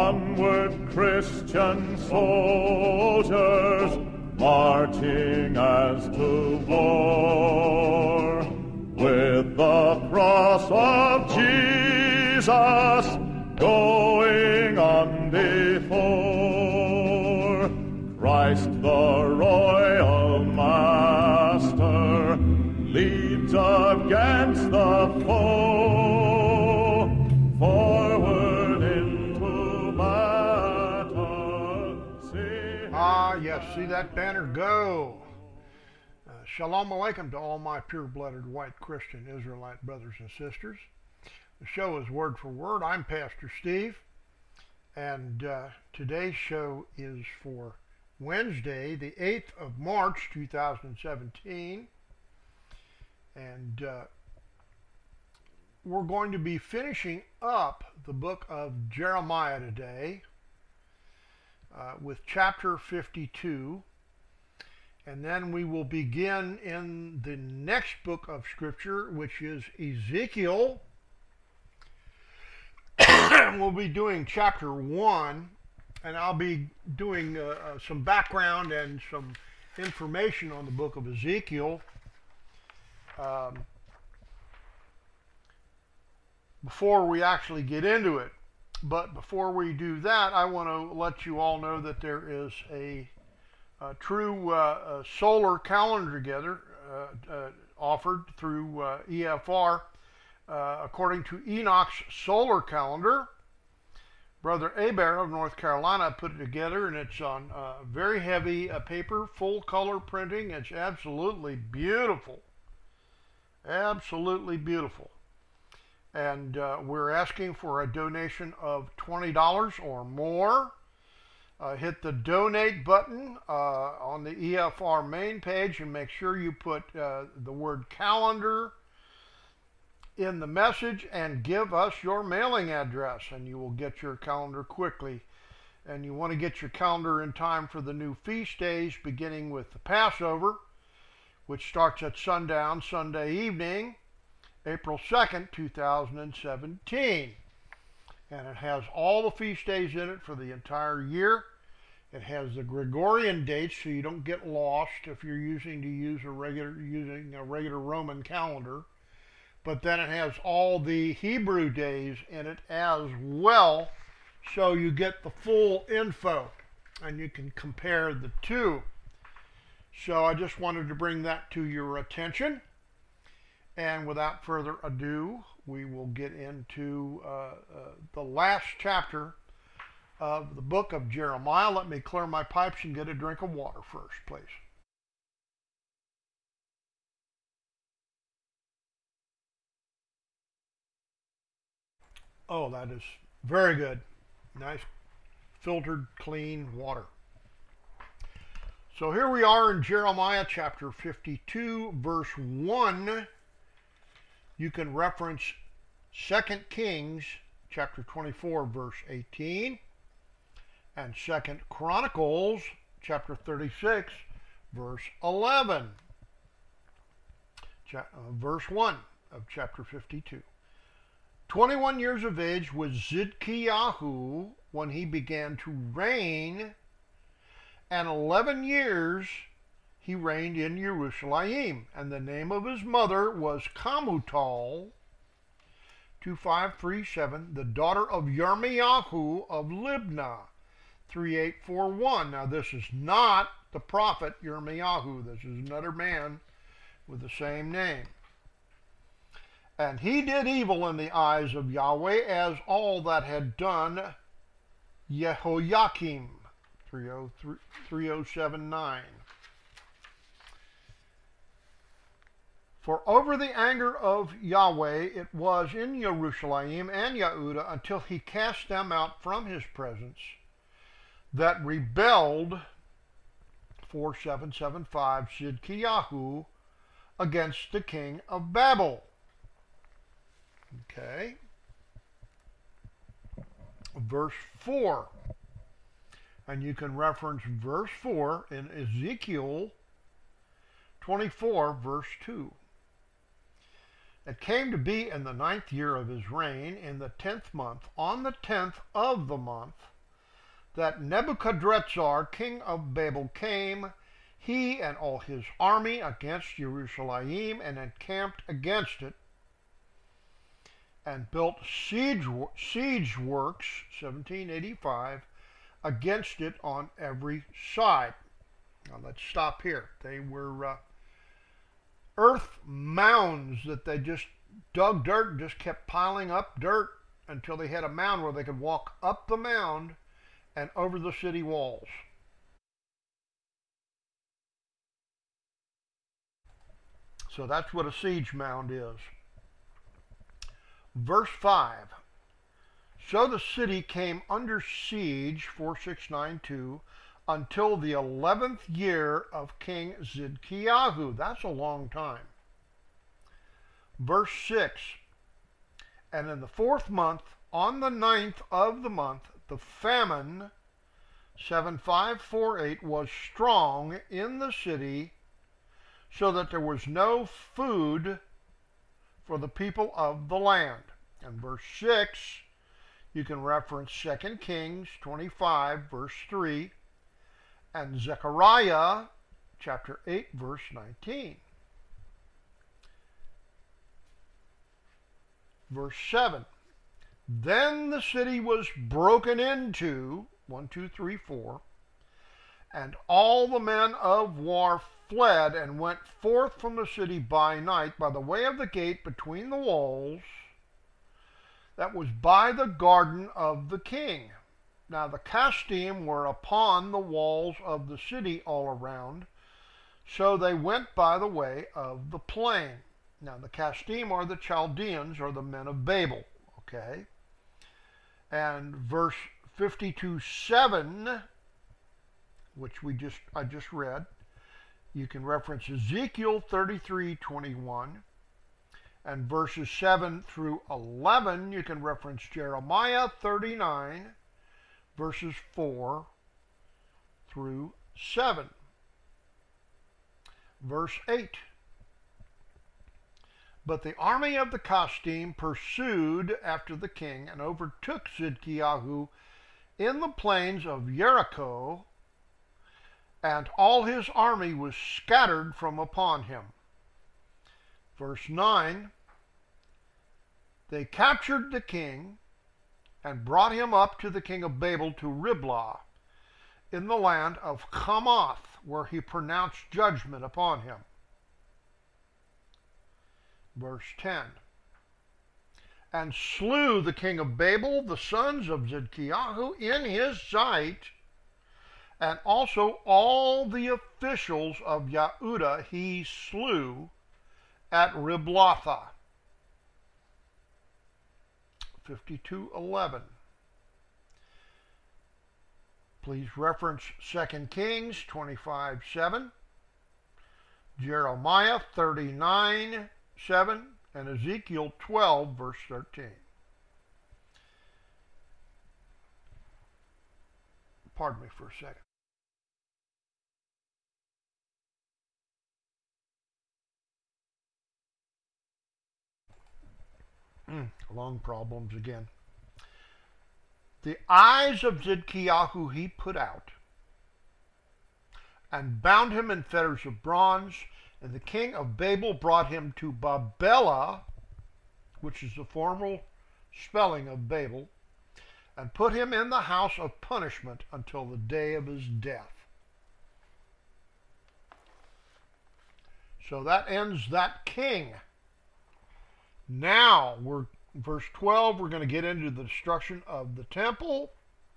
Onward, Christian soldiers, marching as to war, with the cross of Jesus going on before. Christ the royal master leads against the foe, forward into battle. Yes, see that banner go. Shalom Aleichem to all my pure-blooded white Christian Israelite brothers and sisters. The show is Word for Word. I'm Pastor Steve, and today's show is for Wednesday, the 8th of March, 2017, and we're going to be finishing up the book of Jeremiah today with chapter 52, and then we will begin in the next book of Scripture, which is Ezekiel. We'll be doing chapter 1, and I'll be doing some background and some information on the book of Ezekiel before we actually get into it. But before we do that, I want to let you all know that there is a true solar calendar together offered through EFR according to Enoch's solar calendar. Brother Aber of North Carolina put it together, and it's on very heavy paper, full color printing. It's absolutely beautiful. Absolutely beautiful. And we're asking for a donation of $20 or more. Hit the donate button on the EFR main page and make sure you put the word calendar in the message and give us your mailing address, and you will get your calendar quickly. And you want to get your calendar in time for the new feast days, beginning with the Passover, which starts at sundown Sunday evening, April 2nd, 2017. And it has all the feast days in it for the entire year. It has the Gregorian dates, so you don't get lost if you're using a regular Roman calendar. But then it has all the Hebrew days in it as well, so you get the full info, and you can compare the two. So I just wanted to bring that to your attention. And without further ado, we will get into the last chapter of the book of Jeremiah. Let me clear my pipes and get a drink of water first, please. Oh, that is very good. Nice, filtered, clean water. So here we are in Jeremiah chapter 52, verse 1. You can reference 2 Kings chapter 24, verse 18, and 2 Chronicles chapter 36, verse 11. Verse 1 of chapter 52. 21 years of age was Zidkiyahu when he began to reign, and 11 years he reigned in Jerusalem, and the name of his mother was Kamutal, 2537, the daughter of Yirmiyahu of Libnah, 3841. Now this is not the prophet Yirmiyahu. This is another man with the same name. And he did evil in the eyes of Yahweh, as all that had done Jehoiakim, 3079. For over the anger of Yahweh it was in Jerusalem and Yehudah until he cast them out from his presence that rebelled, 4775, Zidkiyahu, against the king of Babel. Okay. Verse 4. And you can reference verse 4 in Ezekiel 24, verse 2. It came to be in the 9th year of his reign, in the 10th month, on the 10th of the month, that Nebuchadrezzar, king of Babel, came, he and all his army, against Jerusalem, and encamped against it, and built siege works, 1785, against it on every side. Now let's stop here. They were earth mounds that they just dug dirt and just kept piling up dirt until they had a mound where they could walk up the mound and over the city walls. So that's what a siege mound is. Verse 5. So the city came under siege, 4692, until the 11th year of King Zedekiah. That's a long time. Verse 6. And in the 4th month, on the 9th of the month, the famine, 7548, was strong in the city, so that there was no food for the people of the land. And verse 6, you can reference 2 Kings 25, verse 3, and Zechariah chapter 8, verse 19. Verse 7, then the city was broken into, 1, 2, 3, 4, and all the men of war fled and went forth from the city by night by the way of the gate between the walls that was by the garden of the king. Now the Casdim were upon the walls of the city all around, so they went by the way of the plain. Now the Casdim are the Chaldeans, or the men of Babel, okay? And verse 52:7, which I just read, you can reference Ezekiel 33:21, and verses 7 through 11, you can reference Jeremiah 39, verses 4 through 7. Verse 8. But the army of the Casdim pursued after the king and overtook Zedekiah in the plains of Jericho, and all his army was scattered from upon him. Verse 9, they captured the king and brought him up to the king of Babel to Riblah in the land of Hamath, where he pronounced judgment upon him. Verse 10, and slew the king of Babel, the sons of Zedekiah, in his sight, and also all the officials of Yehudah he slew at Riblatha. 52:11. Please reference 2 Kings 25:7, Jeremiah 39:7, and Ezekiel 12, verse 13. Pardon me for a second. Lung problems again. The eyes of Zedekiah he put out, and bound him in fetters of bronze, and the king of Babel brought him to Babela, which is the formal spelling of Babel, and put him in the house of punishment until the day of his death. So that ends that king. Now, verse 12, we're going to get into the destruction of the temple.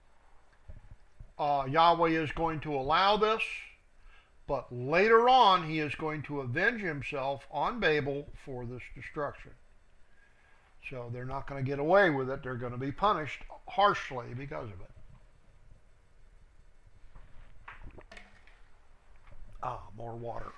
Yahweh is going to allow this, but later on he is going to avenge himself on Babel for this destruction. So they're not going to get away with it. They're going to be punished harshly because of it. More water.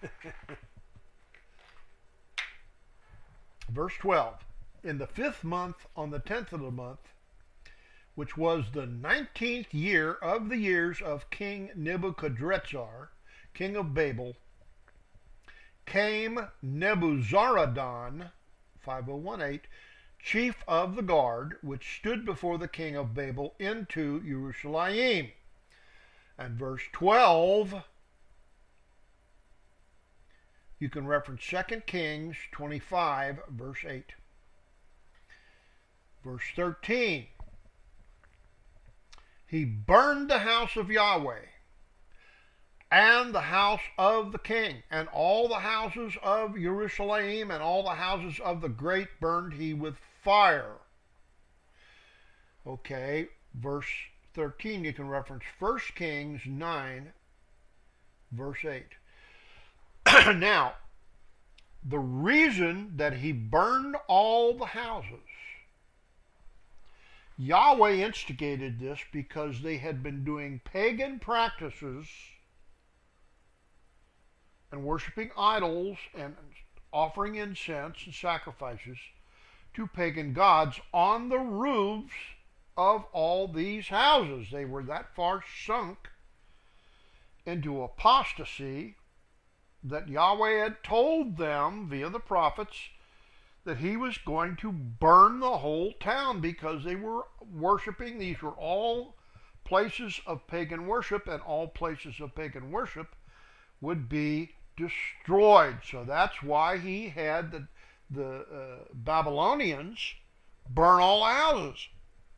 Verse 12, in the 5th month, on the 10th of the month, which was the 19th year of the years of King Nebuchadrezzar, king of Babel, came Nebuzaradan, 5018, chief of the guard, which stood before the king of Babel, into Jerusalem. And verse 12, you can reference 2 Kings 25, verse 8. Verse 13, he burned the house of Yahweh and the house of the king, and all the houses of Jerusalem and all the houses of the great burned he with fire. Okay, verse 13, you can reference 1 Kings 9, verse 8. Now, the reason that he burned all the houses, Yahweh instigated this because they had been doing pagan practices and worshiping idols and offering incense and sacrifices to pagan gods on the roofs of all these houses. They were that far sunk into apostasy that Yahweh had told them via the prophets that he was going to burn the whole town because they were worshiping. These were all places of pagan worship, and all places of pagan worship would be destroyed. So that's why he had the Babylonians burn all the houses.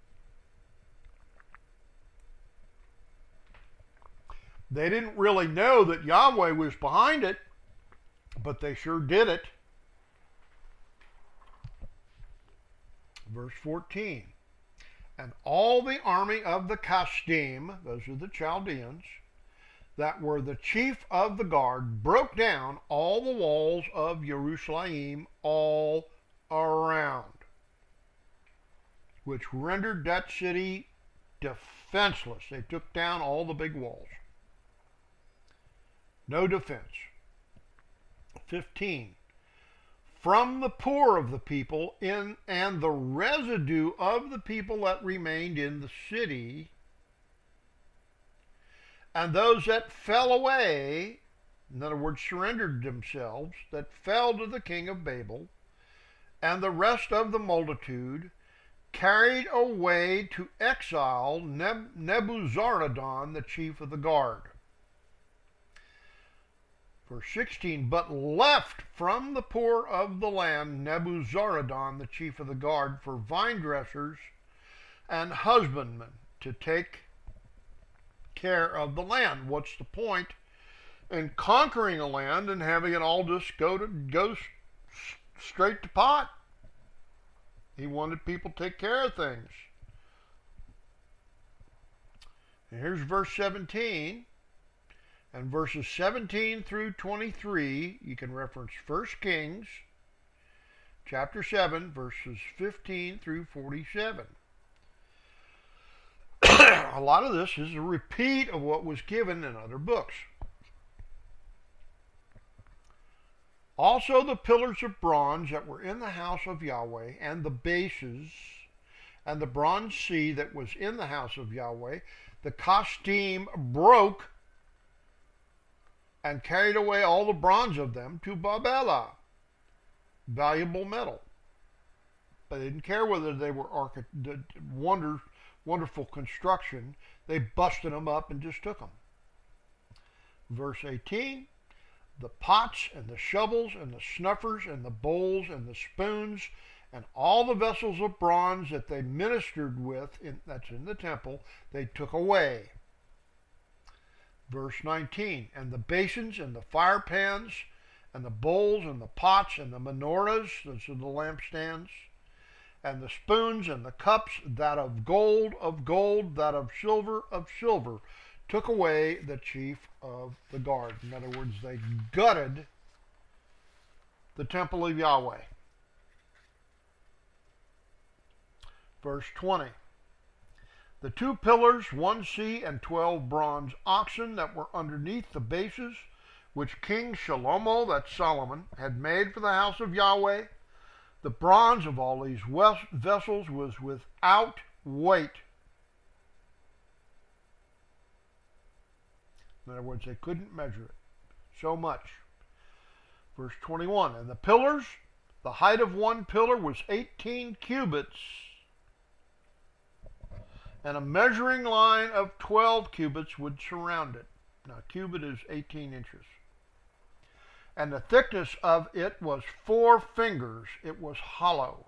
They didn't really know that Yahweh was behind it, but they sure did it. Verse 14, and all the army of the Kasdim, those are the Chaldeans, that were the chief of the guard, broke down all the walls of Jerusalem all around, which rendered that city defenseless. They took down all the big walls. No defense. 15. From the poor of the people and the residue of the people that remained in the city, and those that fell away, in other words, surrendered themselves, that fell to the king of Babel, and the rest of the multitude, carried away to exile Nebuzaradan, the chief of the guard. Verse 16, but left from the poor of the land Nebuzaradan, the chief of the guard, for vine dressers and husbandmen to take care of the land. What's the point in conquering a land and having it all just go straight to pot? He wanted people to take care of things. And here's verse 17. And verses 17 through 23, you can reference 1 Kings chapter 7, verses 15 through 47. A lot of this is a repeat of what was given in other books. Also the pillars of bronze that were in the house of Yahweh, and the bases, and the bronze sea that was in the house of Yahweh, the Kasdim broke and carried away all the bronze of them to Babela, valuable metal. They didn't care whether they were wonderful construction. They busted them up and just took them. Verse 18, the pots and the shovels and the snuffers and the bowls and the spoons and all the vessels of bronze that they ministered with, that's in the temple, they took away. Verse 19, and the basins and the fire pans and the bowls and the pots and the menorahs, those are the lampstands, and the spoons and the cups, that of gold, that of silver, took away the chief of the guard. In other words, they gutted the temple of Yahweh. Verse 20. The 2 pillars, 1 sea, and 12 bronze oxen that were underneath the bases, which King Shlomo, that's Solomon, had made for the house of Yahweh. The bronze of all these vessels was without weight. In other words, they couldn't measure it. So much. Verse 21, and the pillars The height of one pillar was 18 cubits, and a measuring line of 12 cubits would surround it. Now, a cubit is 18 inches. And the thickness of it was 4 fingers. It was hollow.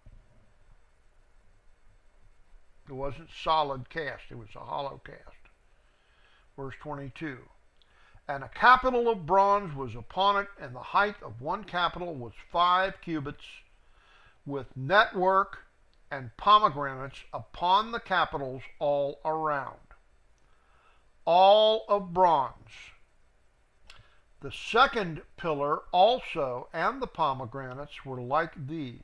It wasn't solid cast. It was a hollow cast. Verse 22. And a capital of bronze was upon it, and the height of one capital was 5 cubits, with network and pomegranates upon the capitals all around. All of bronze. The second pillar also and the pomegranates were like these.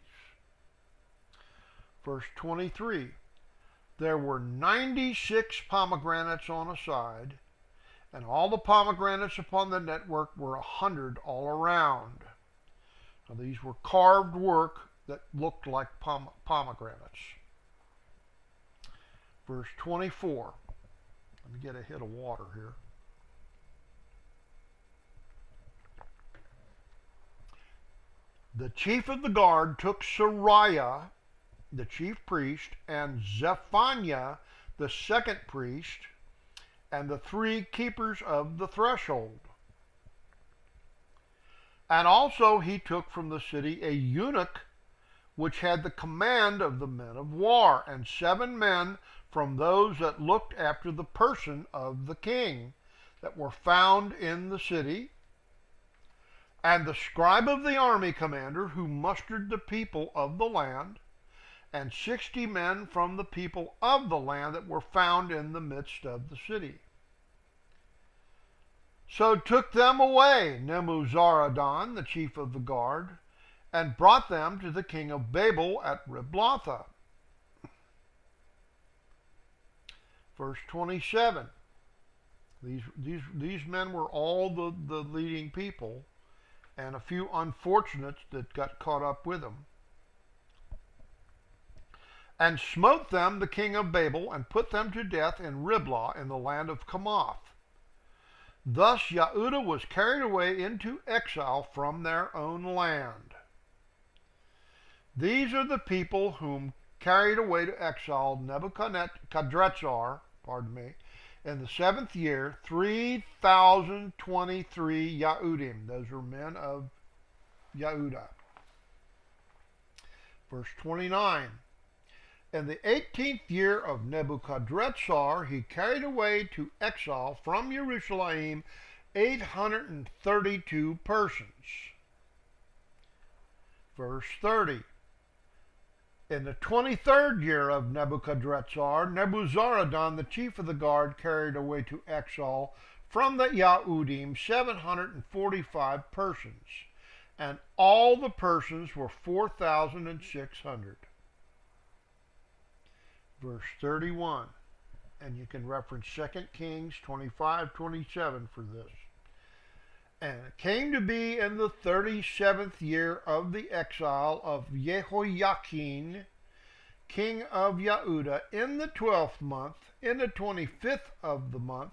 Verse 23. There were 96 pomegranates on a side, and all the pomegranates upon the network were 100 all around. Now these were carved work that looked like pomegranates. Verse 24. Let me get a hit of water here. The chief of the guard took Sariah, the chief priest, and Zephaniah, the second priest, and the 3 keepers of the threshold. And also he took from the city a eunuch which had the command of the men of war, and 7 men from those that looked after the person of the king that were found in the city, and the scribe of the army commander who mustered the people of the land, and 60 men from the people of the land that were found in the midst of the city. So took them away Nebuzaradan, the chief of the guard, and brought them to the king of Babel at Riblatha. Verse 27. These men were all the leading people, and a few unfortunates that got caught up with them. And smote them the king of Babel, and put them to death in Riblah in the land of Chamath. Thus Yehudah was carried away into exile from their own land. These are the people whom carried away to exile Nebuchadrezzar, in the 7th year, 3,023 Yehudim. Those are men of Yehudah. Verse 29. In the 18th year of Nebuchadrezzar, he carried away to exile from Jerusalem 832 persons. Verse 30. In the 23rd year of Nebuchadrezzar, Nebuzaradan, the chief of the guard, carried away to exile from the Yehudim 745 persons, and all the persons were 4,600. Verse 31, and you can reference 2 Kings 25:27 for this. And it came to be in the 37th year of the exile of Jehoiakim, king of Yehudah, in the 12th month, in the 25th of the month,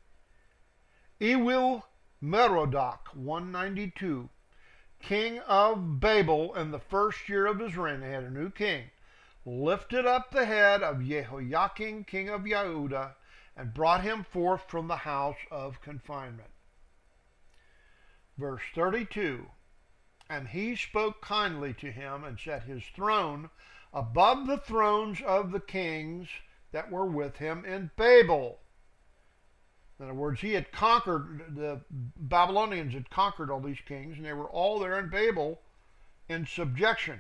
Ewil Merodach, 192, king of Babel, in the 1st year of his reign. They had a new king. Lifted up the head of Jehoiakim, king of Yehudah, and brought him forth from the house of confinement. Verse 32, and he spoke kindly to him and set his throne above the thrones of the kings that were with him in Babel. In other words, he had conquered, the Babylonians had conquered all these kings, and they were all there in Babel in subjection.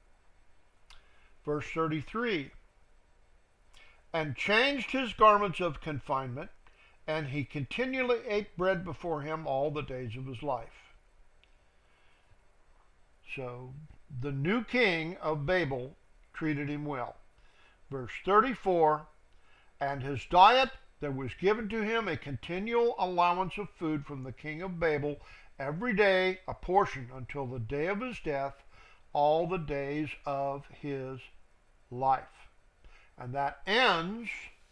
Verse 33, and changed his garments of confinement, and he continually ate bread before him all the days of his life. So the new king of Babel treated him well. Verse 34, and his diet, there was given to him a continual allowance of food from the king of Babel, every day a portion until the day of his death, all the days of his life. And that ends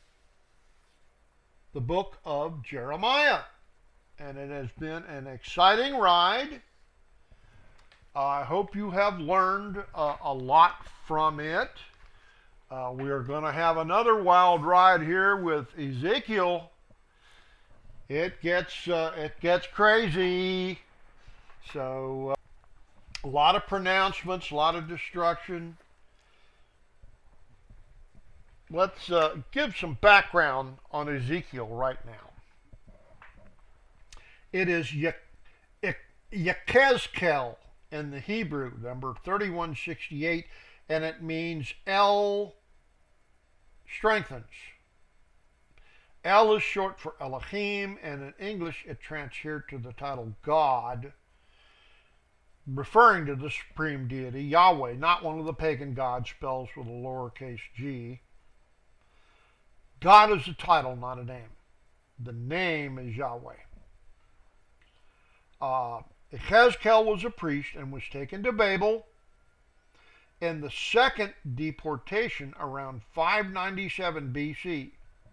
the book of Jeremiah. And it has been an exciting ride. I hope you have learned a lot from it. We are going to have another wild ride here with Ezekiel. It gets crazy. So a lot of pronouncements, a lot of destruction. Let's give some background on Ezekiel right now. It is Yechezkel in the Hebrew, number 3168, and it means El strengthens. El is short for Elohim, and in English it transhered to the title God, referring to the supreme deity, Yahweh, not one of the pagan gods spells with a lowercase g. God is a title, not a name. The name is Yahweh. Yechezkel was a priest and was taken to Babel in the second deportation around 597 BC.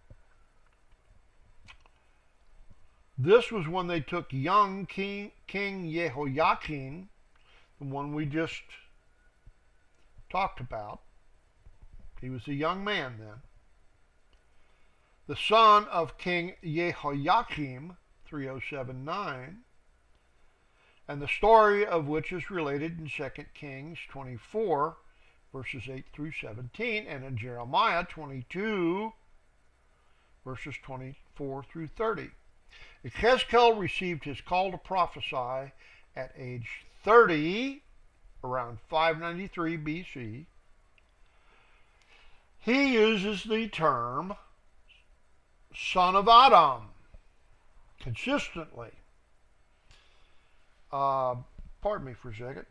This was when they took young King Jehoiakim, the one we just talked about. He was a young man then. The son of King Jehoiakim, 3079, and the story of which is related in 2 Kings 24, verses 8 through 17, and in Jeremiah 22, verses 24 through 30. Yechezkel received his call to prophesy at age 30, around 593 BC. He uses the term son of Adam consistently. Pardon me for a second.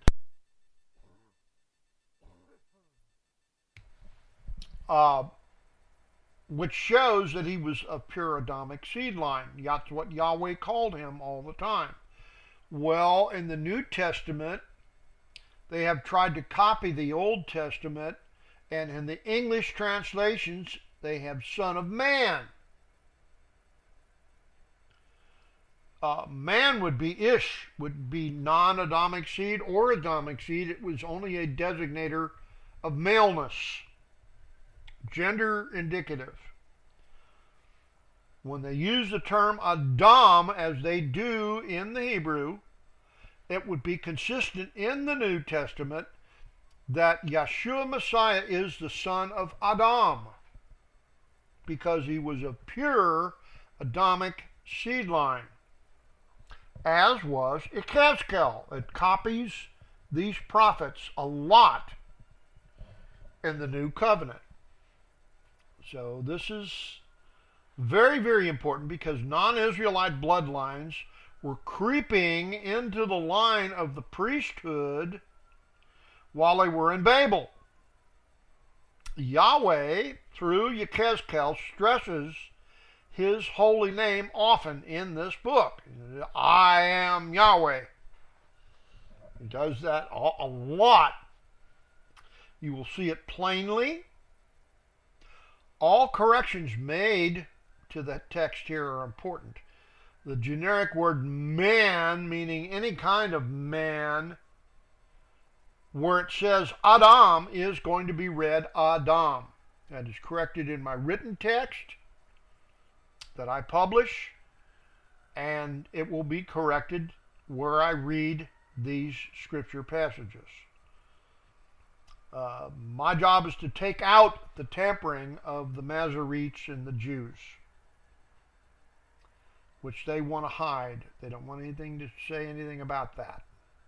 Which shows that he was of pure Adamic seed line. That's what Yahweh called him all the time. Well, in the New Testament, they have tried to copy the Old Testament, and in the English translations, they have Son of Man. Man would be Ish, would be non-Adamic seed or Adamic seed. It was only a designator of maleness, gender indicative. When they use the term Adam, as they do in the Hebrew, it would be consistent in the New Testament that Yeshua Messiah is the son of Adam, because he was of pure Adamic seed line, as was Yechezkel. It copies these prophets a lot in the New Covenant. So this is very, very important, because non-Israelite bloodlines were creeping into the line of the priesthood while they were in Babel. Yahweh, through Yechezkel, stresses his holy name often in this book. I am Yahweh. He does that a lot. You will see it plainly. All corrections made to the text here are important. The generic word man, meaning any kind of man, where it says Adam, is going to be read Adam. That is corrected in my written text that I publish, and it will be corrected where I read these scripture passages. My job is to take out the tampering of the Masoretes and the Jews, which they want to hide. They don't want anything to say anything about that.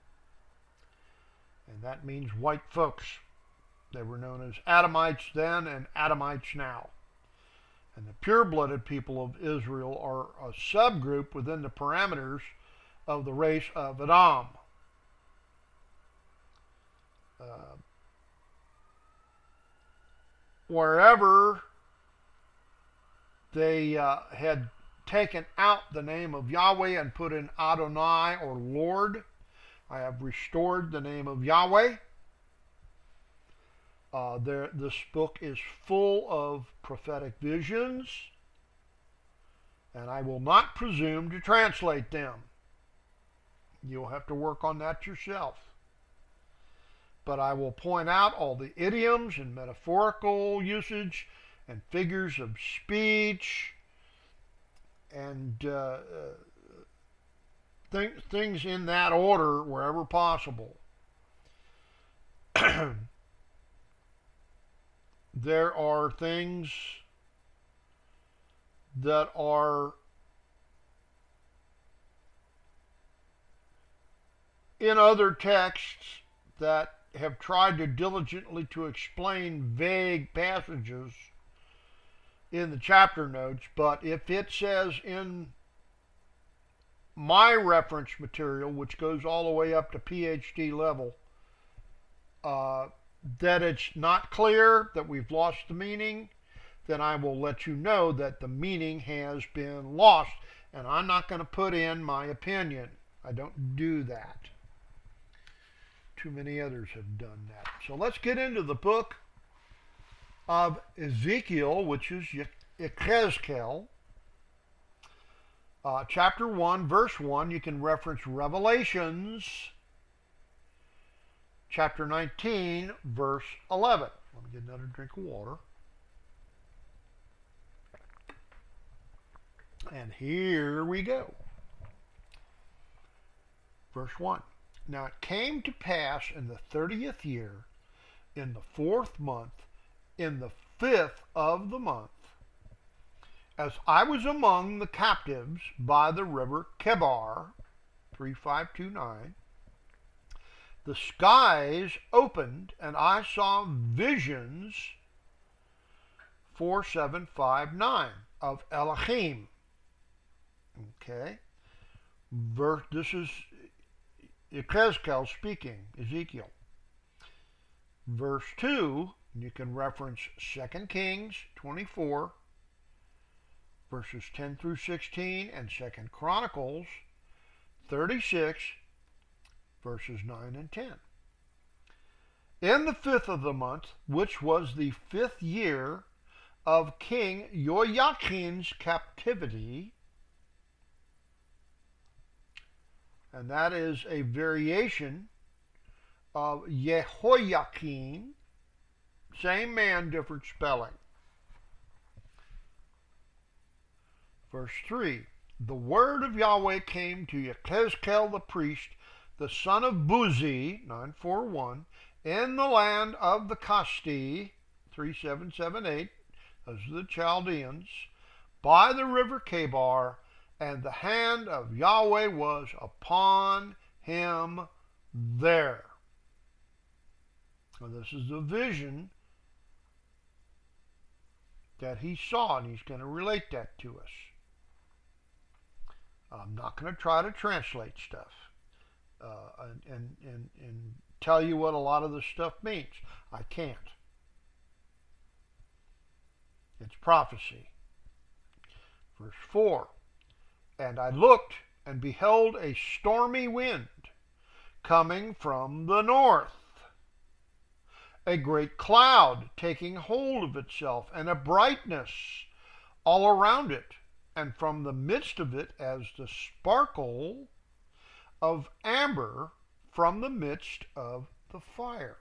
And that means white folks. They were known as Adamites then and Adamites now. And the pure-blooded people of Israel are a subgroup within the parameters of the race of Adam. Wherever they had taken out the name of Yahweh and put in Adonai or Lord, I have restored the name of Yahweh. This book is full of prophetic visions, and I will not presume to translate them. You'll have to work on that yourself. but I will point out all the idioms and metaphorical usage and figures of speech and things in that order wherever possible. There are things that are in other texts that have tried to diligently to explain vague passages in the chapter notes, but if it says in my reference material, which goes all the way up to PhD level, that it's not clear, that we've lost the meaning, then I will let you know that the meaning has been lost. And I'm not going to put in my opinion. I don't do that. Too many others have done that. So let's get into the book of Ezekiel, which is Yechezkel. Chapter 1, verse 1. You can reference Revelations chapter 19, verse 11. Let me get another drink of water. And here we go. Verse 1. Now it came to pass in the 30th year, in the 4th month, in the 5th of the month, as I was among the captives by the river Kebar, 3529, the skies opened, and I saw visions, 4759, of Elohim. Okay. This is Yechezkel speaking, Ezekiel. Verse 2, you can reference 2 Kings 24, verses 10 through 16, and 2 Chronicles 36, verses 9 and 10. In the 5th of the month, which was the 5th year of King Joachim's captivity, and that is a variation of Jehoiakim, same man, different spelling. Verse 3, the word of Yahweh came to Yechezkel the priest, the son of Buzi, 941, in the land of the Kasti, 3778, those are the Chaldeans, by the river Kebar, and the hand of Yahweh was upon him there. Now this is the vision that he saw, and he's going to relate that to us. I'm not going to try to translate stuff and tell you what a lot of this stuff means. I can't. It's prophecy. Verse 4, and I looked and beheld a stormy wind coming from the north, a great cloud taking hold of itself, and a brightness all around it, and from the midst of it as the sparkle of amber from the midst of the fire.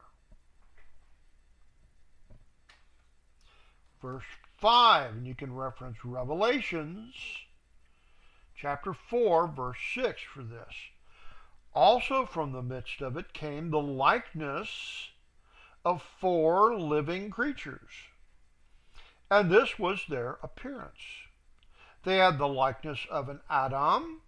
Verse 5, and you can reference Revelations chapter 4, verse 6 for this. Also from the midst of it came the likeness of 4 living creatures, and this was their appearance. They had the likeness of an Adam,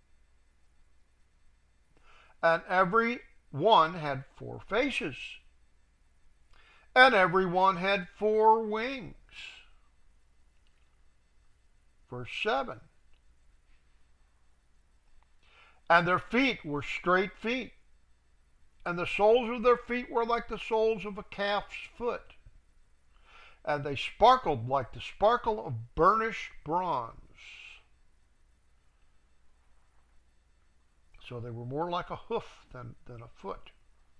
and every one had 4 faces, and every one had 4 wings. Verse 7, and their feet were straight feet, and the soles of their feet were like the soles of a calf's foot, and they sparkled like the sparkle of burnished bronze. So they were more like a hoof than a foot.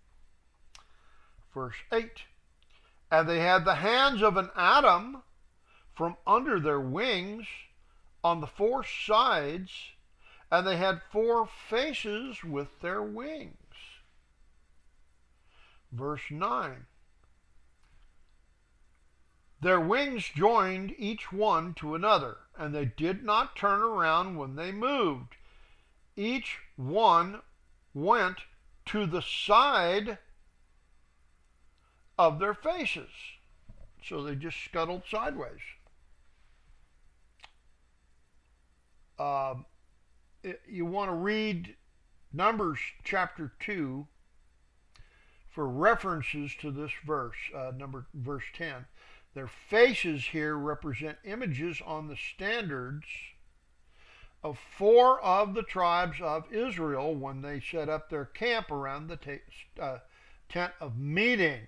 Verse 8, and they had the hands of an Adam from under their wings on the 4 sides, and they had 4 faces with their wings. Verse 9. Their wings joined each one to another, and they did not turn around when they moved. Each one went to the side of their faces. So they just scuttled sideways. You want to read Numbers chapter 2 for references to this verse, verse 10. Their faces here represent images on the standards of 4 of the tribes of Israel when they set up their camp around the tent of meeting.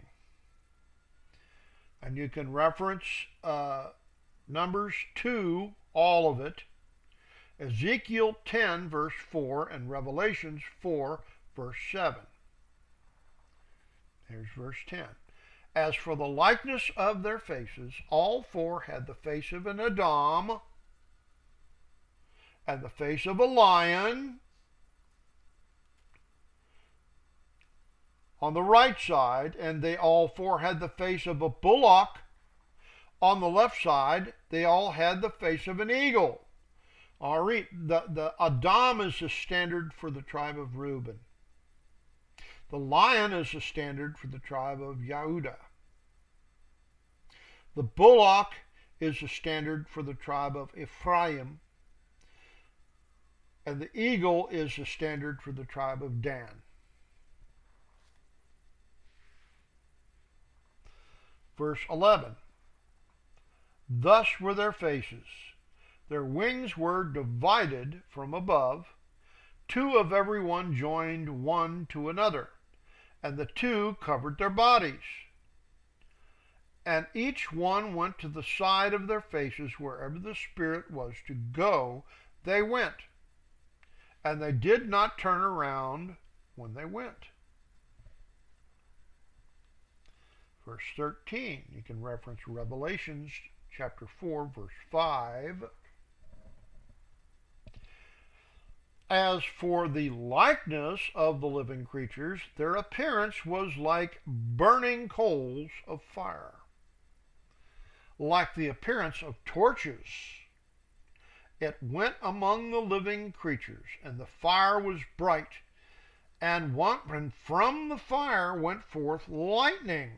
And you can reference Numbers 2, all of it, Ezekiel 10, verse 4, and Revelations 4, verse 7. Here's verse 10. As for the likeness of their faces, all 4 had the face of an Adam, and the face of a lion on the right side, and they all 4 had the face of a bullock. On the left side, they all had the face of an eagle. All right, the Adam is the standard for the tribe of Reuben. The lion is the standard for the tribe of Yehudah. The bullock is the standard for the tribe of Ephraim. And the eagle is the standard for the tribe of Dan. Verse 11. Thus were their faces. Their wings were divided from above. 2 of every one joined one to another, and the 2 covered their bodies. And each one went to the side of their faces wherever the Spirit was to go, they went. And they did not turn around when they went. Verse 13, you can reference Revelations chapter 4, verse 5. As for the likeness of the living creatures, their appearance was like burning coals of fire, like the appearance of torches. It went among the living creatures, and the fire was bright, and from the fire went forth lightning.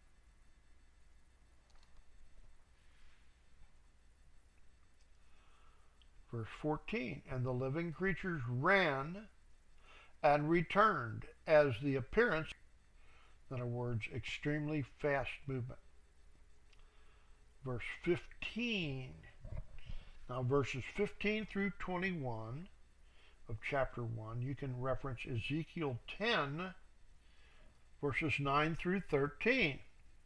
Verse 14, and the living creatures ran and returned as the appearance, in other words, extremely fast movement. Verse 15, now verses 15 through 21 of chapter 1, you can reference Ezekiel 10, verses 9 through 13.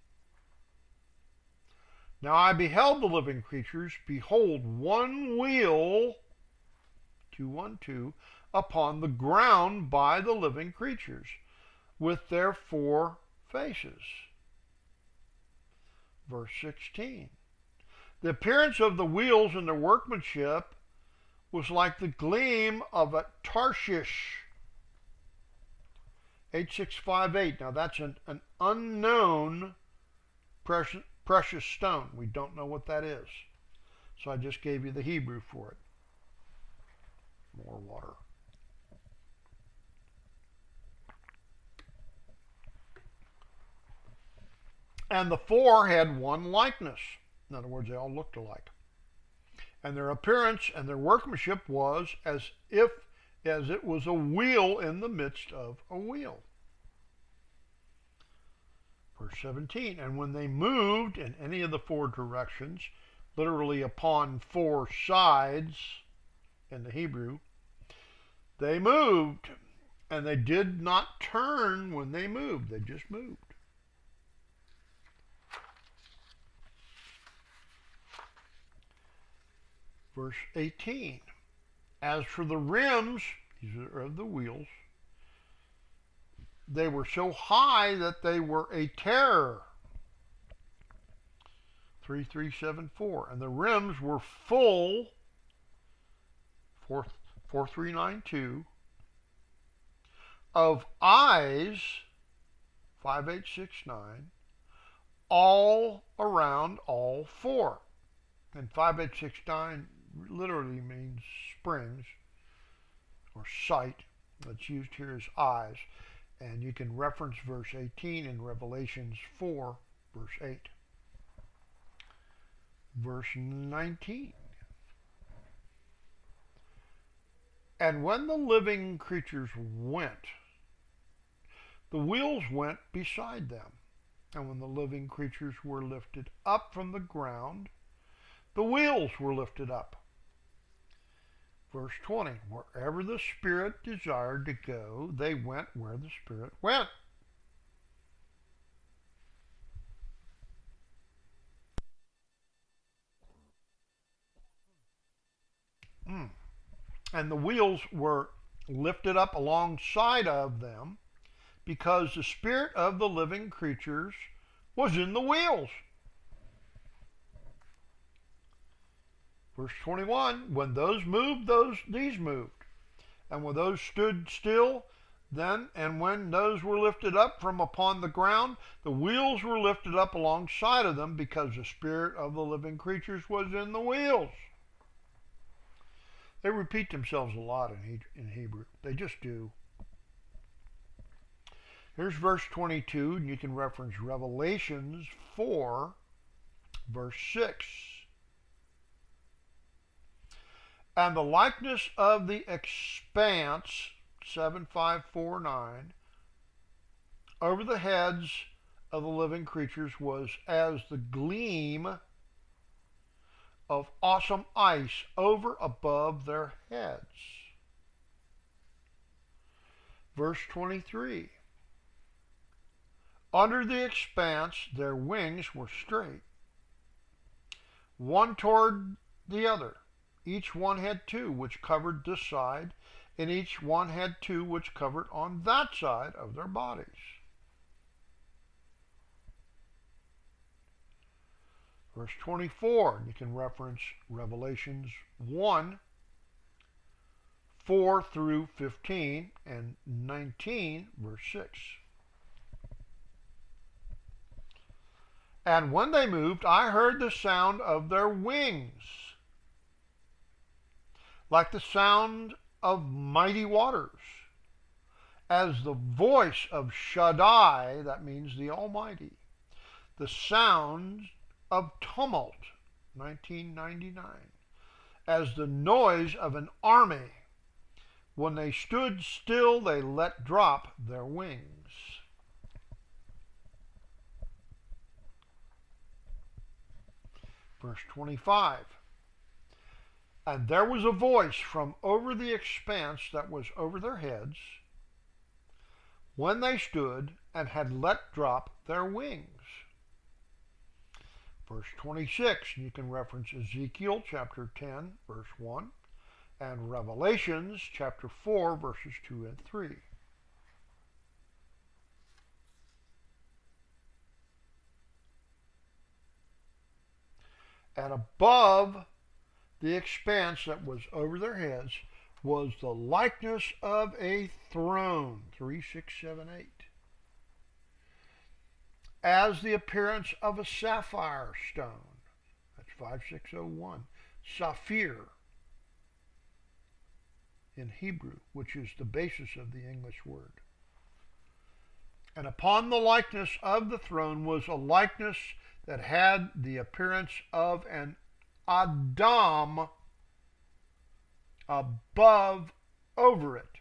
Now I beheld the living creatures, behold, one wheel, 212, upon the ground by the living creatures, with their 4 faces. Verse 16. The appearance of the wheels and their workmanship was like the gleam of a Tarshish. 8658. Now that's an unknown precious stone. We don't know what that is. So I just gave you the Hebrew for it. More water. And the 4 had one likeness. In other words, they all looked alike. And their appearance and their workmanship was as it was a wheel in the midst of a wheel. Verse 17, and when they moved in any of the 4 directions, literally upon 4 sides in the Hebrew, they moved, and they did not turn when they moved. They just moved. Verse 18, as for the rims, these are of the wheels, they were so high that they were a terror. 3374. And the rims were full, 4392, of eyes 5869, all around all four. And 5869 literally means springs or sight. That's used here as eyes. And you can reference verse 18 in Revelations 4, verse 8. Verse 19. And when the living creatures went, the wheels went beside them. And when the living creatures were lifted up from the ground, the wheels were lifted up. Verse 20, wherever the Spirit desired to go, they went where the Spirit went. And the wheels were lifted up alongside of them because the Spirit of the living creatures was in the wheels. Verse 21, when those moved, these moved. And when those stood still, and when those were lifted up from upon the ground, the wheels were lifted up alongside of them because the Spirit of the living creatures was in the wheels. They repeat themselves a lot in Hebrew. They just do. Here's verse 22, and you can reference Revelations 4, verse 6. And the likeness of the expanse, 7549, over the heads of the living creatures was as the gleam of awesome ice over above their heads. Verse 23. Under the expanse their wings were straight, one toward the other. Each one had two which covered this side, and each one had two which covered on that side of their bodies. Verse 24, you can reference Revelations 1, 4 through 15, and 19, verse 6. And when they moved, I heard the sound of their wings, like the sound of mighty waters, as the voice of Shaddai, that means the Almighty, the sound of tumult, 1999, as the noise of an army. When they stood still, they let drop their wings. Verse 25. And there was a voice from over the expanse that was over their heads when they stood and had let drop their wings. Verse 26, you can reference Ezekiel chapter 10, verse 1, and Revelations chapter 4, verses 2 and 3. And above the expanse that was over their heads was the likeness of a throne, 3, 6, 7, 8. As the appearance of a sapphire stone, that's 5601, saphir in Hebrew, which is the basis of the English word. And upon the likeness of the throne was a likeness that had the appearance of an Adam above over it.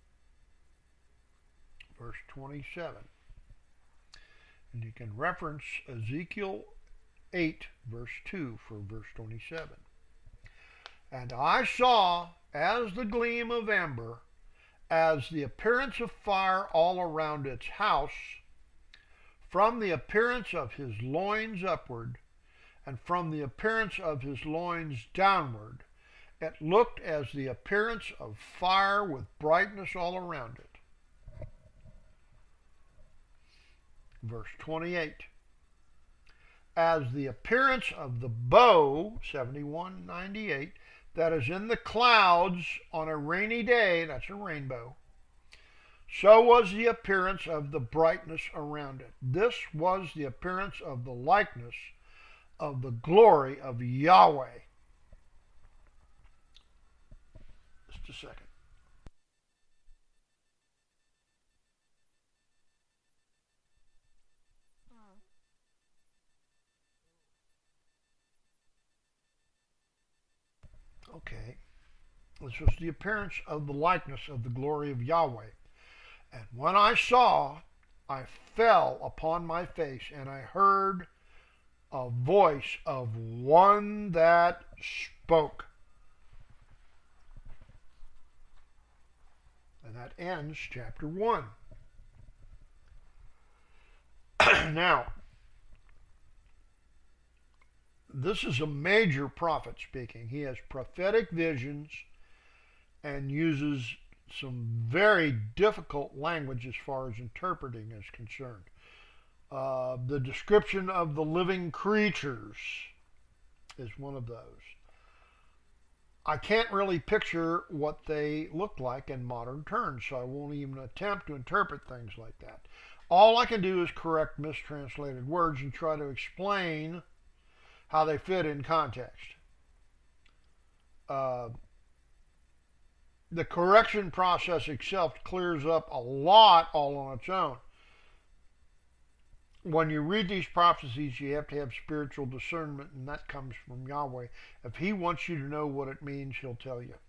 Verse 27. And you can reference Ezekiel 8, verse 2 for verse 27. And I saw as the gleam of amber, as the appearance of fire all around its house, from the appearance of his loins upward, and from the appearance of his loins downward, it looked as the appearance of fire with brightness all around it. Verse 28. As the appearance of the bow, 7198, that is in the clouds on a rainy day, that's a rainbow, So was the appearance of the brightness around it. This was the appearance of the likeness of the glory of Yahweh. Just a second. Okay. This was the appearance of the likeness of the glory of Yahweh. And when I saw, I fell upon my face, and I heard a voice of one that spoke. And that ends chapter 1. Now, this is a major prophet speaking. He has prophetic visions and uses some very difficult language as far as interpreting is concerned. The description of the living creatures is one of those. I can't really picture what they look like in modern terms, so I won't even attempt to interpret things like that. All I can do is correct mistranslated words and try to explain how they fit in context. The correction process itself clears up a lot all on its own. When you read these prophecies, you have to have spiritual discernment, and that comes from Yahweh. If He wants you to know what it means, He'll tell you.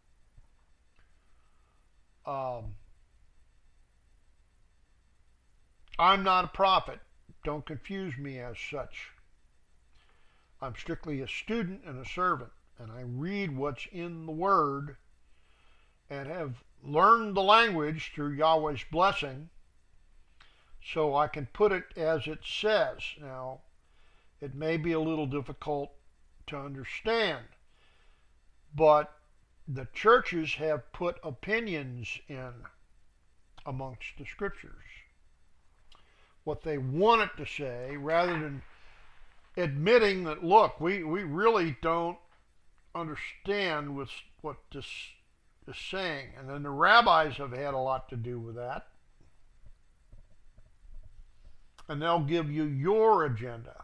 I'm not a prophet. Don't confuse me as such. I'm strictly a student and a servant, and I read what's in the Word and have learned the language through Yahweh's blessing, so I can put it as it says. Now, it may be a little difficult to understand, but the churches have put opinions in amongst the scriptures, what they want it to say, rather than admitting that, look, we really don't understand what this is saying. And then the rabbis have had a lot to do with that. And they'll give you your agenda.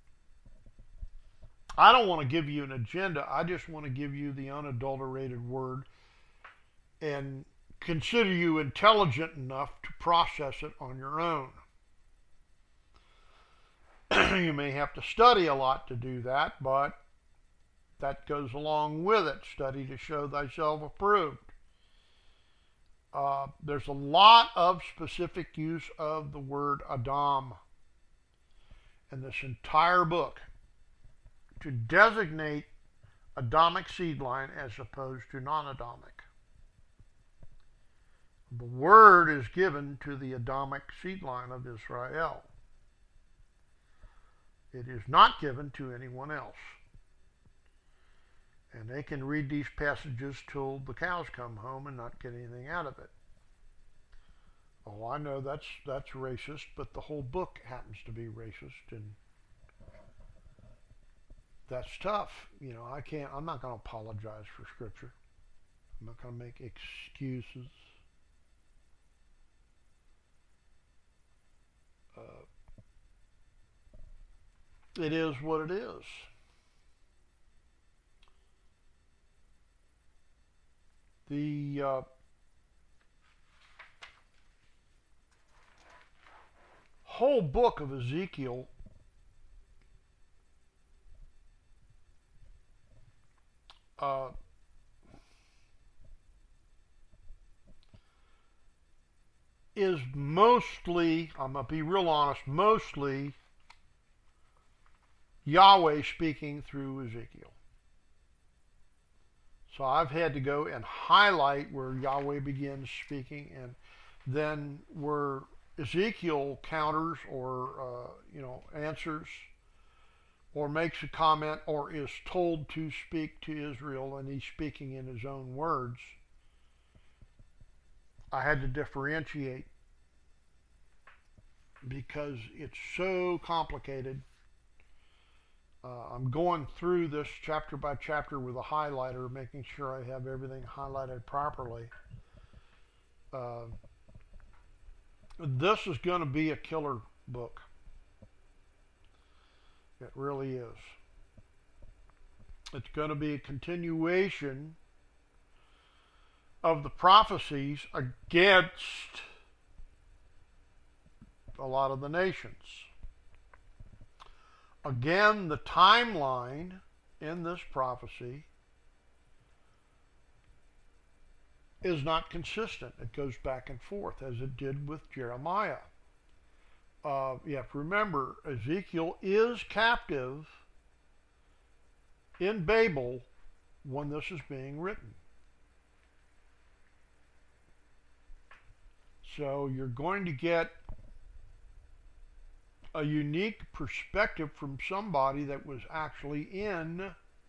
I don't want to give you an agenda. I just want to give you the unadulterated word and consider you intelligent enough to process it on your own. You may have to study a lot to do that, but that goes along with it. Study to show thyself approved. There's a lot of specific use of the word Adam in this entire book to designate Adamic seed line as opposed to non-Adamic. The word is given to the Adamic seed line of Israel. It is not given to anyone else. And they can read these passages till the cows come home and not get anything out of it. Oh, I know that's racist, but the whole book happens to be racist, and that's tough. You know, I'm not going to apologize for Scripture. I'm not going to make excuses. It is what it is. The whole book of Ezekiel is mostly, I'm going to be real honest, mostly Yahweh speaking through Ezekiel. So I've had to go and highlight where Yahweh begins speaking, and then where Ezekiel counters or answers or makes a comment or is told to speak to Israel, and he's speaking in his own words. I had to differentiate because it's so complicated. I'm going through this chapter by chapter with a highlighter, making sure I have everything highlighted properly. This is going to be a killer book. It really is. It's going to be a continuation of the prophecies against a lot of the nations. Again, the timeline in this prophecy is not consistent. It goes back and forth as it did with Jeremiah. You have to remember, Ezekiel is captive in Babel when this is being written. So you're going to get a unique perspective from somebody that was actually in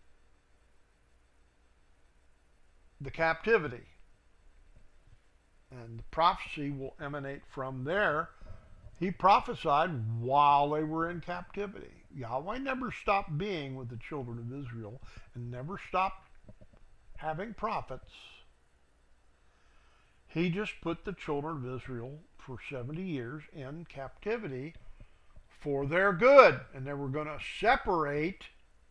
the captivity. And the prophecy will emanate from there. He prophesied while they were in captivity. Yahweh never stopped being with the children of Israel and never stopped having prophets. He just put the children of Israel for 70 years in captivity for their good. And they were going to separate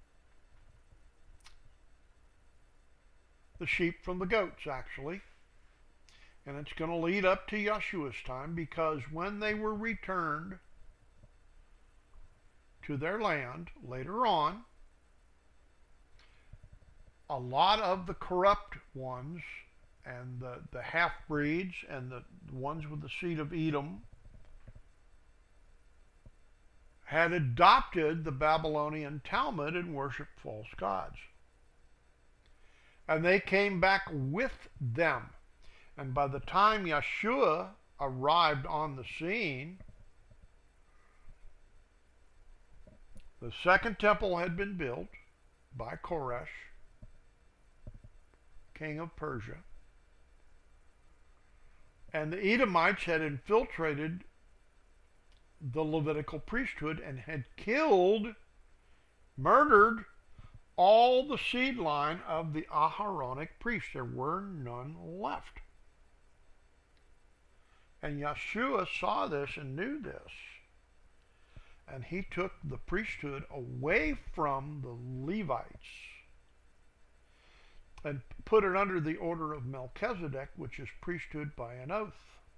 the sheep from the goats, actually. And it's going to lead up to Yeshua's time, because when they were returned to their land later on, a lot of the corrupt ones and the half-breeds and the ones with the seed of Edom had adopted the Babylonian Talmud and worshiped false gods. And they came back with them. And by the time Yeshua arrived on the scene, the second temple had been built by Koresh, king of Persia. And the Edomites had infiltrated the Levitical priesthood and had killed, murdered all the seed line of the Aharonic priests. There were none left. And Yeshua saw this and knew this. And he took the priesthood away from the Levites and put it under the order of Melchizedek, which is priesthood by an oath.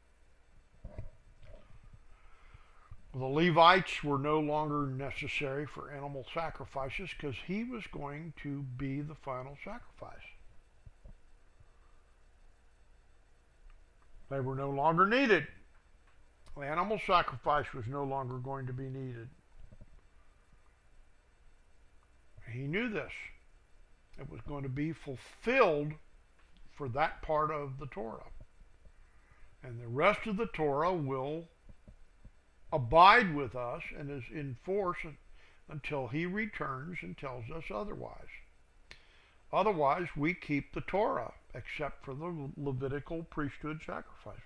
The Levites were no longer necessary for animal sacrifices because he was going to be the final sacrifice. They were no longer needed. The animal sacrifice was no longer going to be needed. He knew this. It was going to be fulfilled for that part of the Torah. And the rest of the Torah will abide with us and is in force until he returns and tells us otherwise. Otherwise, we keep the Torah, except for the Levitical priesthood sacrifices.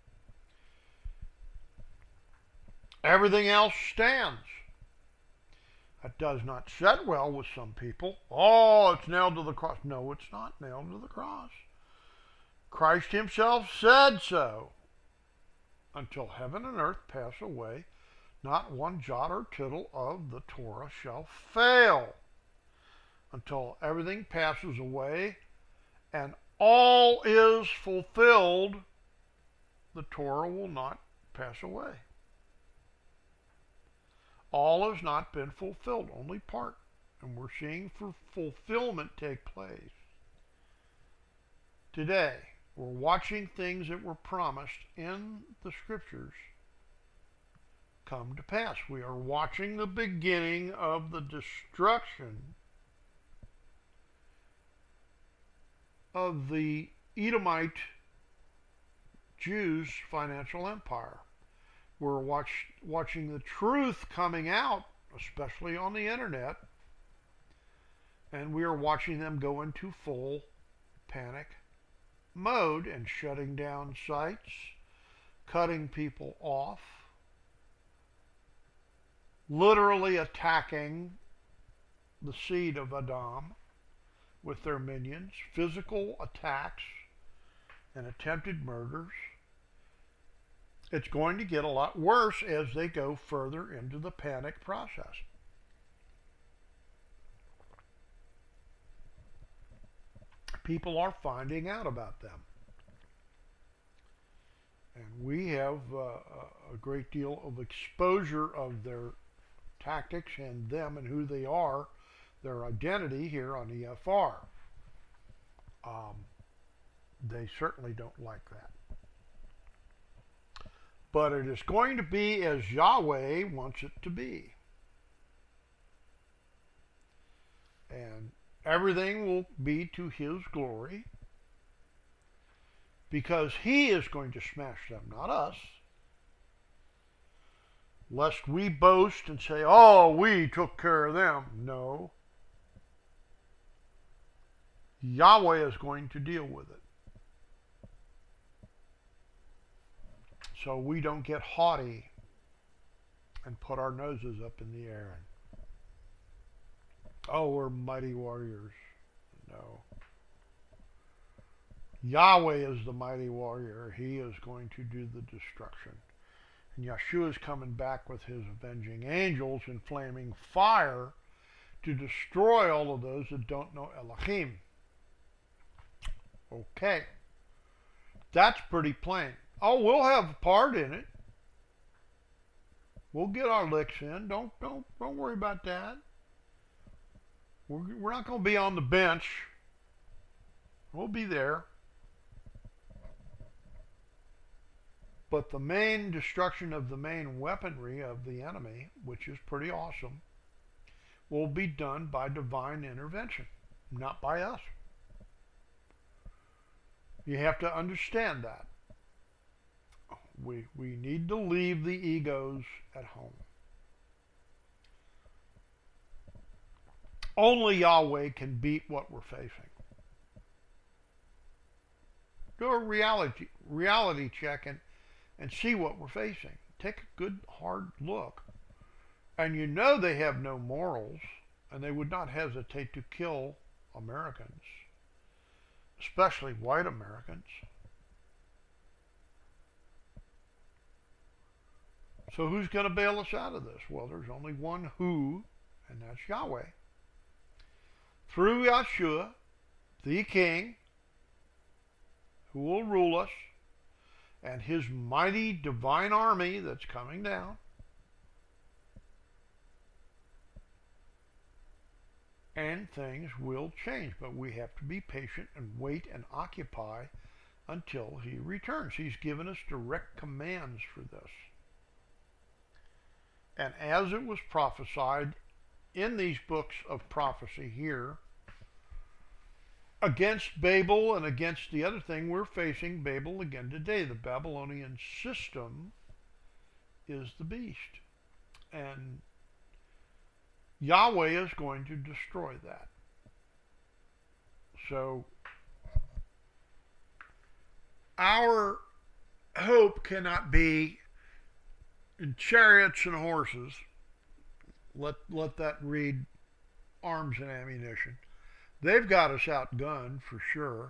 Everything else stands. That does not sit well with some people. Oh, it's nailed to the cross. No, it's not nailed to the cross. Christ himself said so. Until heaven and earth pass away, not one jot or tittle of the Torah shall fail. Until everything passes away and all is fulfilled, the Torah will not pass away. All has not been fulfilled, only part. And we're seeing fulfillment take place. Today, we're watching things that were promised in the scriptures come to pass. We are watching the beginning of the destruction of the Edomite Jews' financial empire. We're watching the truth coming out, especially on the internet, and we are watching them go into full panic mode and shutting down sites, cutting people off, literally attacking the seed of Adam with their minions, physical attacks and attempted murders. It's going to get a lot worse as they go further into the panic process. People are finding out about them. And we have a great deal of exposure of their tactics and them and who they are, their identity here on EFR. They certainly don't like that. But it is going to be as Yahweh wants it to be. And everything will be to His glory, because He is going to smash them, not us. Lest we boast and say, oh, we took care of them. No. Yahweh is going to deal with it. So we don't get haughty and put our noses up in the air and, oh, we're mighty warriors. No. Yahweh is the mighty warrior. He is going to do the destruction. And Yeshua is coming back with his avenging angels in flaming fire to destroy all of those that don't know Elohim. Okay. That's pretty plain. Oh, we'll have a part in it. We'll get our licks in. Don't worry about that. We're not going to be on the bench. We'll be there. But the main destruction of the main weaponry of the enemy, which is pretty awesome, will be done by divine intervention, not by us. You have to understand that. We need to leave the egos at home. Only Yahweh can beat what we're facing. Do a reality check and see what we're facing. Take a good hard look. And you know they have no morals, and they would not hesitate to kill Americans, especially white Americans. So who's going to bail us out of this? Well, there's only one who, and that's Yahweh. Through Yeshua, the King, who will rule us, and his mighty divine army that's coming down. And things will change, but we have to be patient and wait and occupy until he returns. He's given us direct commands for this. And as it was prophesied in these books of prophecy here, against Babel and against the other thing, we're facing Babel again today. The Babylonian system is the beast. And Yahweh is going to destroy that. So our hope cannot be in chariots and horses. Let that read arms and ammunition. They've got us outgunned for sure.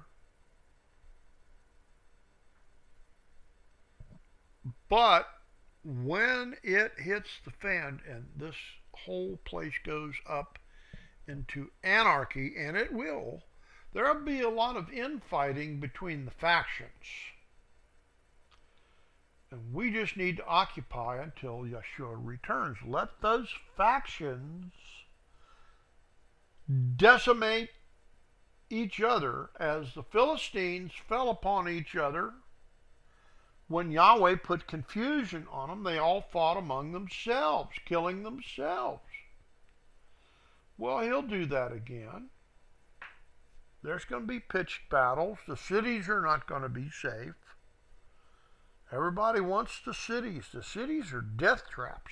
But when it hits the fan and this whole place goes up into anarchy, and it will, there'll be a lot of infighting between the factions. And we just need to occupy until Yeshua returns. Let those factions decimate each other as the Philistines fell upon each other. When Yahweh put confusion on them, they all fought among themselves, killing themselves. Well, he'll do that again. There's going to be pitched battles. The cities are not going to be safe. Everybody wants the cities. The cities are death traps.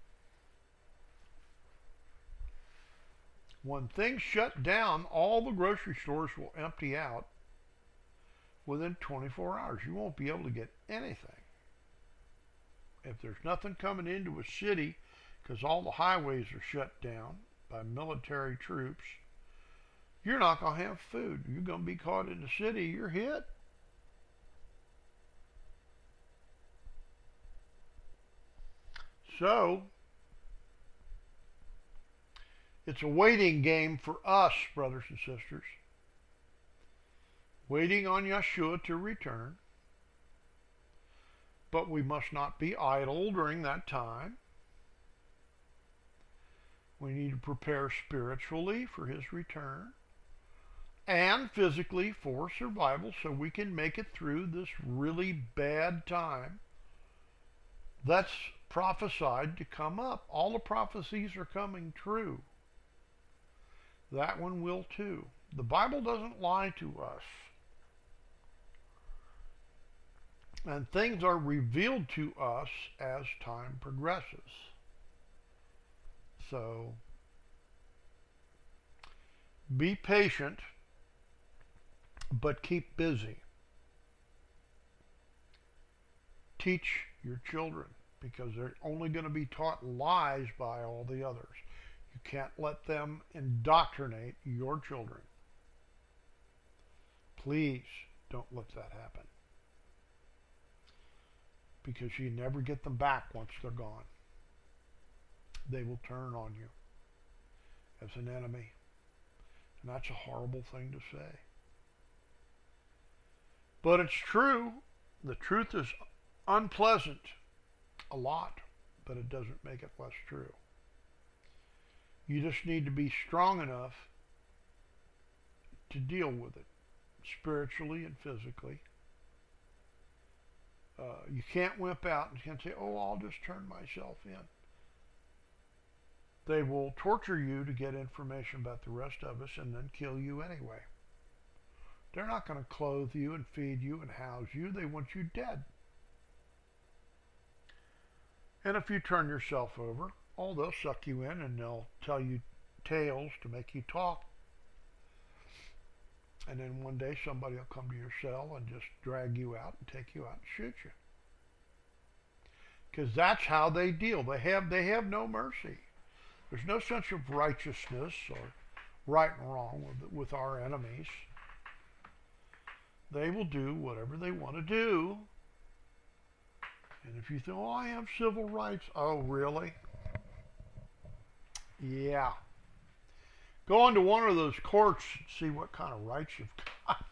When things shut down, all the grocery stores will empty out within 24 hours. You won't be able to get anything. If there's nothing coming into a city because all the highways are shut down by military troops, you're not going to have food. You're going to be caught in the city, you're hit. So, it's a waiting game for us, brothers and sisters. Waiting on Yeshua to return. But we must not be idle during that time. We need to prepare spiritually for his return and physically for survival so we can make it through this really bad time that's prophesied to come up. All the prophecies are coming true. That one will too. The Bible doesn't lie to us. And things are revealed to us as time progresses. So, be patient, but keep busy. Teach your children, because they're only going to be taught lies by all the others. You can't let them indoctrinate your children. Please don't let that happen, because you never get them back once they're gone. They will turn on you as an enemy. And that's a horrible thing to say. But it's true. The truth is unpleasant a lot, but it doesn't make it less true. You just need to be strong enough to deal with it, spiritually and physically. You can't wimp out and can't say, oh, I'll just turn myself in. They will torture you to get information about the rest of us and then kill you anyway. They're not going to clothe you and feed you and house you. They want you dead. And if you turn yourself over, oh, they'll suck you in and they'll tell you tales to make you talk. And then one day somebody will come to your cell and just drag you out and take you out and shoot you. Because that's how they deal. They have no mercy. There's no sense of righteousness or right and wrong with our enemies. They will do whatever they want to do. And if you think, oh, I have civil rights. Oh, really? Yeah. Go into one of those courts and see what kind of rights you've got.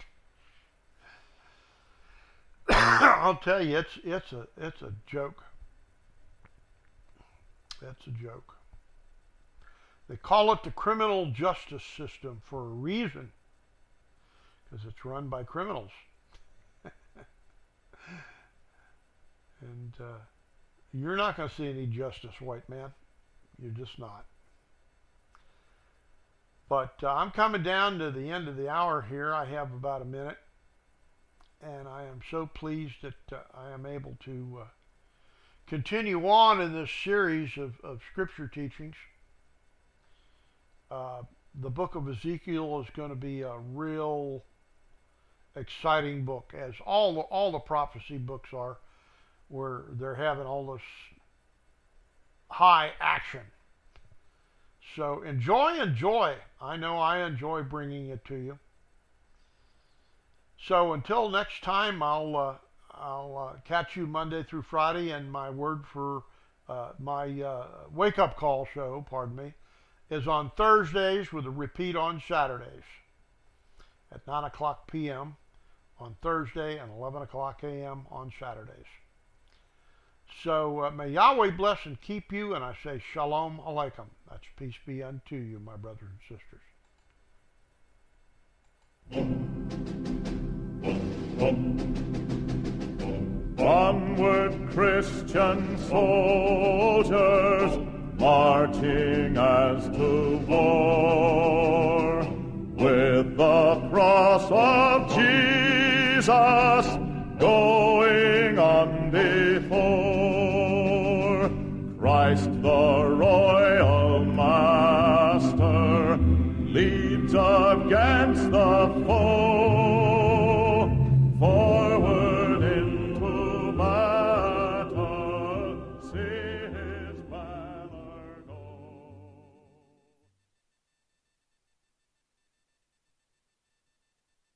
I'll tell you, it's a joke. That's a joke. They call it the criminal justice system for a reason, because it's run by criminals. And you're not going to see any justice, white man. You're just not. But I'm coming down to the end of the hour here. I have about a minute. And I am so pleased that I am able to continue on in this series of scripture teachings. The book of Ezekiel is going to be a real exciting book, as all the prophecy books are, where they're having all this high action. So enjoy. I know I enjoy bringing it to you. So until next time, I'll catch you Monday through Friday, and my word for my wake-up call show, is on Thursdays with a repeat on Saturdays at 9 o'clock p.m. on Thursday and 11 o'clock a.m. on Saturdays. So may Yahweh bless and keep you, and I say Shalom Aleichem. That's peace be unto you, my brothers and sisters. Onward, Christian soldiers, marching as to war, with the cross of Jesus